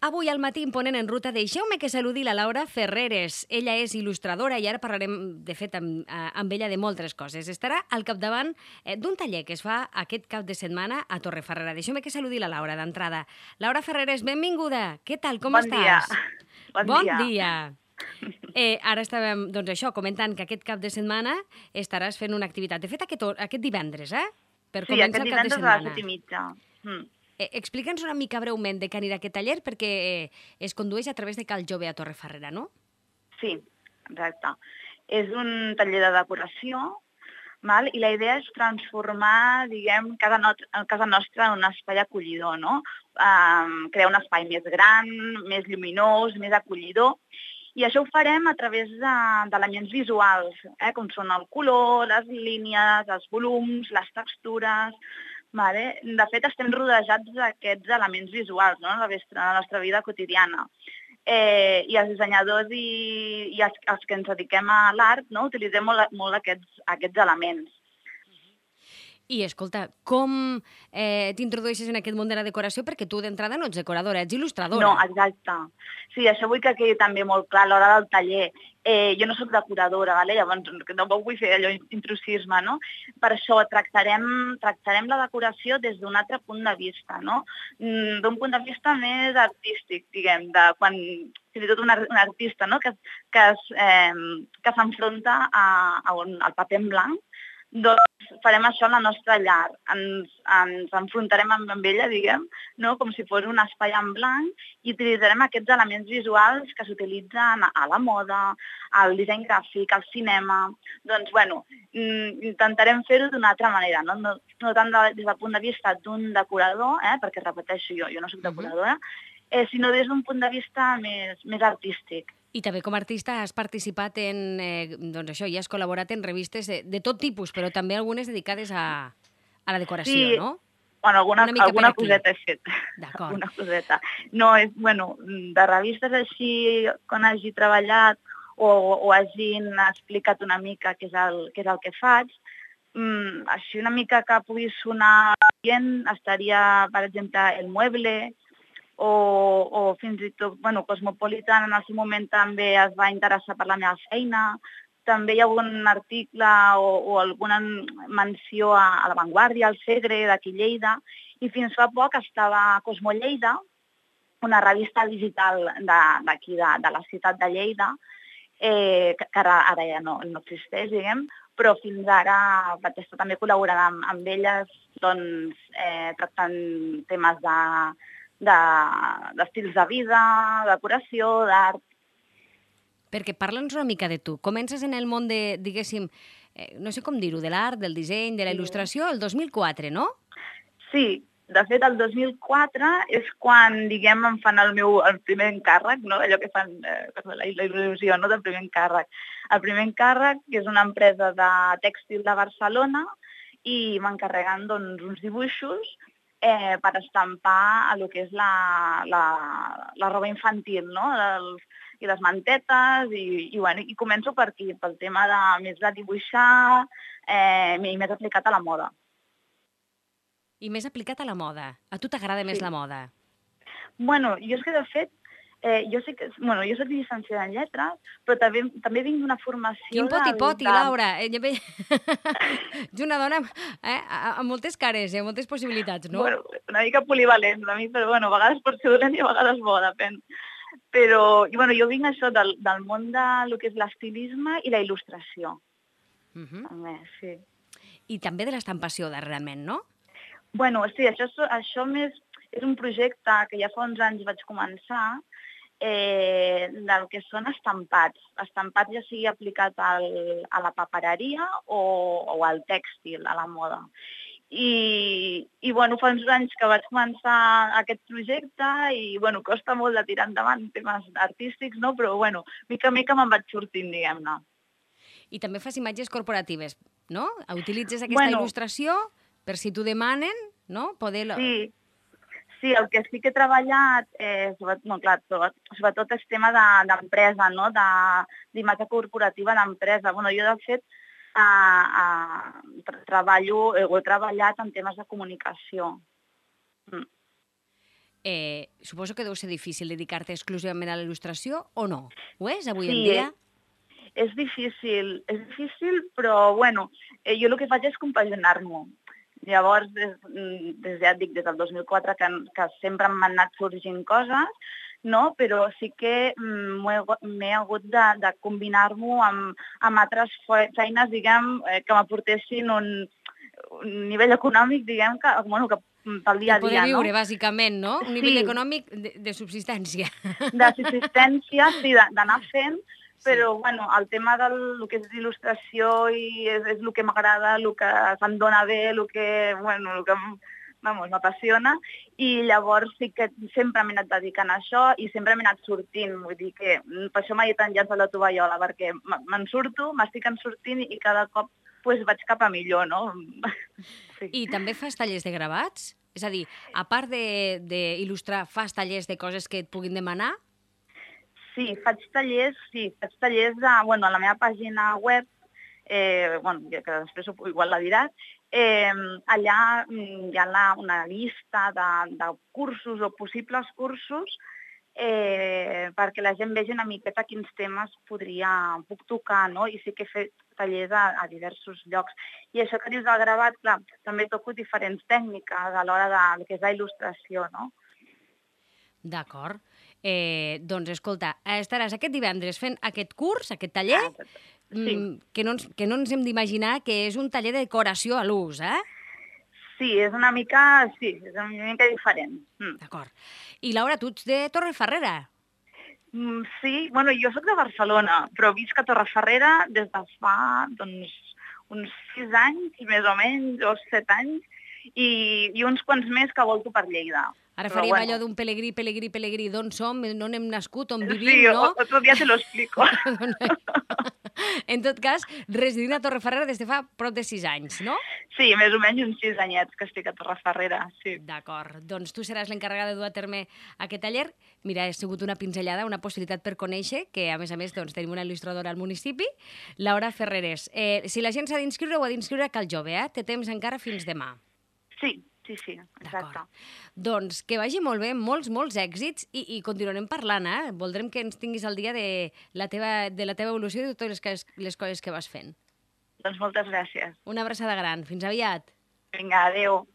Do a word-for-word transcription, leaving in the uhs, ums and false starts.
Avui al matí en Ponent en Ruta deixeu-me que saludi la Laura Ferreres. Ella és il·lustradora i ara parlarem, de fet, amb, amb ella de moltes coses. Estarà al capdavant eh, d'un taller que es fa aquest cap de setmana a Torrefarrera. Deixeu-me que saludi la Laura d'entrada. Laura Ferreres, benvinguda. Què tal, com bon estàs? Dia. Bon, bon dia. dia. Eh, ara estàvem, doncs això, comentant que aquest cap de setmana estaràs fent una activitat. De fet, aquest, aquest divendres, eh? Per sí, aquest divendres a les set i mitja. Mm. Eh, Explica'ns una mica breument de què anirà aquest taller, perquè eh, es condueix a través de Cal Jove a Torrefarrera, no? Sí, exacte. És un taller de decoració, val? I la idea és transformar, diguem, casa, no casa nostra en un espai acollidor, no? Um, crear un espai més gran, més lluminós, més acollidor. I això ho farem a través d'elements visuals, eh? Com són el color, les línies, els volums, les textures. Vale. De fet, estem rodejats d'aquests elements visuals, no? En la nostra, la nostra vida quotidiana. Eh, I els dissenyadors i, i els, els que ens dediquem a l'art, no? Utilitzem molt, molt aquests, aquests elements. I, escolta, com eh, t'introdueixes en aquest món de la decoració? Perquè tu d'entrada no ets decoradora, ets il·lustradora. No, exacte. Sí, això vull que quedi també molt clar a l'hora del taller. Eh, jo no sóc decoradora, vale? Llavors tampoc vull fer allò intrusisme, no? Per això tractarem, tractarem la decoració des d'un altre punt de vista, no? D'un punt de vista més artístic, diguem, de quan fins i tot un, un artista, no? que, que, es, eh, que s'enfronta a, a un, al paper en blanc. Doncs farem això a la nostra llar, ens, ens enfrontarem amb, amb ella, diguem, no? Com si fos un espai en blanc i utilitzarem aquests elements visuals que s'utilitzen a la moda, al disseny gràfic, al cinema. Doncs, bueno, intentarem fer-ho d'una altra manera, no, no, no tant de, des del punt de vista d'un decorador, eh? Perquè repeteixo jo, jo no soc decoradora, eh, sinó des d'un punt de vista més, més artístic. I també com a artista has participat en, eh, doncs això, i has col·laborat en revistes de, de tot tipus, però també algunes dedicades a, a la decoració, sí, no? Bueno, alguna, alguna coseta he fet. D'acord. Alguna coseta. No, és, bueno, de revistes així, quan hagi treballat o, o hagin explicat una mica què és el, què és el que faig, mm, així una mica que pugui sonar bien, estaria, per exemple, El Mueble, O, o fins i tot, bueno, Cosmopolitan en el seu moment també es va interessar per la meva feina. També hi ha algun article o, o alguna menció a, a La Vanguardia, al Segre, d'aquí Lleida. I fins fa poc estava Cosmo Lleida, una revista digital d'aquí, de, de, de la ciutat de Lleida, eh, que, que ara, ara ja no, no existeix, diguem, però fins ara vaig estar també col·laborant amb, amb elles, doncs, eh, tractant temes de d'estils de, de vida, decoració, d'art. Perquè parla'ns una mica de tu. Comences en el món de, diguéssim, eh, no sé com dir-ho, de l'art, del disseny, de la il·lustració, el dos mil quatre, no? Sí, de fet el dos mil quatre és quan, diguem, em fan el meu el primer encàrrec, no? Allò que fan eh, la, la il·lusió, no? Del primer encàrrec. El primer encàrrec, que és una empresa de tèxtil de Barcelona, i m'encarreguen, doncs, uns dibuixos Eh, per estampar el que és la, la, la roba infantil, no? Els, i les mantetes, i, i, bueno, i començo per aquí, pel tema de, més de dibuixar eh, i més aplicat a la moda. I més aplicat a la moda. A tu t'agrada sí. més la moda? Bueno, jo és que de fet, eh, jo sé que, bueno, jo soc llicenciada en lletres, però també, també vinc d'una formació... Quin poti-poti, de... Laura! Ets una dona eh, amb moltes cares i amb moltes possibilitats, no? Bueno, una mica polivalent, una mica, però bueno, a vegades pot ser dolent i a vegades bo, depèn. Però, i, bueno, jo vinc això del, del món de lo que és l'estilisme i la il·lustració. Uh -huh. També, sí. I també de l'estampació, darrerament, no? Bueno, sí, això, això més és un projecte que ja fa uns anys vaig començar, eh, del que són estampats. Estampats ja sigui aplicat al, a la papereria o, o al tèxtil, a la moda. I, i bueno, fa uns anys que vaig començar aquest projecte i, bueno, costa molt de tirar endavant temes artístics, no? Però, bueno, mica a mica me'n vaig sortint, diguem-ne. I també fas imatges corporatives, no? Utilitzes aquesta bueno, il·lustració per si t'ho demanen, no? Poder... Sí, sí, el que sí que he treballat, eh, sobretot, no, clar, sobretot és tema d'empresa, de, no? D'imatge corporativa d'empresa. Bueno, jo, de fet, a, a, treballo, eh, ho he treballat en temes de comunicació. Mm. Eh, suposo que deu ser difícil dedicar-te exclusivament a la il·lustració, o no? Ho és, avui Sí, en dia? és, és difícil, és difícil, però, bueno, eh, jo el que faig és compaginar-m'ho. Llavors, des, des, ja et dic, des del dos mil quatre que, que sempre m'han anat sorgint coses, no? Però sí que m'he hagut de, de combinar-m'ho amb, amb altres feines, diguem, eh, que m'aportessin un, un nivell econòmic, diguem, que, bueno, que pel dia a De poder dia, viure, no? bàsicament, no? Un nivell Sí, econòmic de, de subsistència. de subsistència, sí, de- d'anar fent, Sí. però bueno, el tema del el que és il·lustració i és, és el que m'agrada, el que se'm dona bé, el que, bueno, el que vamos, m'apassiona, i llavors sí que sempre m'he anat dedicant a això i sempre m'he anat sortint, vull dir que per això m'he dit llançat la tovallola, perquè m- me'n surto, m'estic en sortint i cada cop pues, vaig cap a millor, no? Sí. I també fas tallers de gravats? És a dir, a part d'il·lustrar, fas tallers de coses que et puguin demanar? Sí, faig tallers, sí, faig tallers de, bueno, a la meva pàgina web, eh, bueno, que després igual la diràs, eh, allà hi ha la, una llista de, de cursos o possibles cursos eh, perquè la gent vegi una miqueta quins temes podria, puc tocar, no? I sí que he fet tallers a, a diversos llocs. I això que dius del gravat, clar, també toco diferents tècniques a l'hora de, del que és la il·lustració, no? D'acord. Eh, doncs, escolta, estaràs aquest divendres fent aquest curs, aquest taller, Ah, sí. mm, que, no ens, que no ens hem d'imaginar que és un taller de decoració a l'ús, eh? Sí, és una mica, sí, és una mica diferent. Mm. D'acord. I Laura, tu ets de Torrefarrera? Mm, sí, bueno, jo sóc de Barcelona, però visc a Torrefarrera des de fa doncs, uns sis anys, més o menys, o set anys, i, i uns quants més que volto per Lleida. Ara Però, faríem bueno, allò d'un pelegrí, pelegrí, pelegrí, d'on som, on hem nascut, on sí, vivim, no? o- otro día te lo explico. En tot cas, residint a Torrefarrera des de fa prop de sis anys, no? Sí, més o menys uns sis anyets que estic a Torrefarrera, sí. D'acord. Doncs tu seràs l'encarregada de dur a terme aquest taller. Mira, ha sigut una pinzellada, una possibilitat per conèixer, que a més a més doncs, tenim una il·lustradora al municipi, Laura Ferreres. Eh, si la gent s'ha d'inscriure, ho ha d'inscriure a Cal Jove, eh? Té temps encara fins demà. Sí, sí, sí, exacte. D'acord. Doncs que vagi molt bé, molts, molts èxits i, i continuarem parlant, eh? Voldrem que ens tinguis al dia de la teva, de la teva evolució i de totes les, les coses que vas fent. Doncs moltes gràcies. Una abraçada gran. Fins aviat. Vinga, adéu.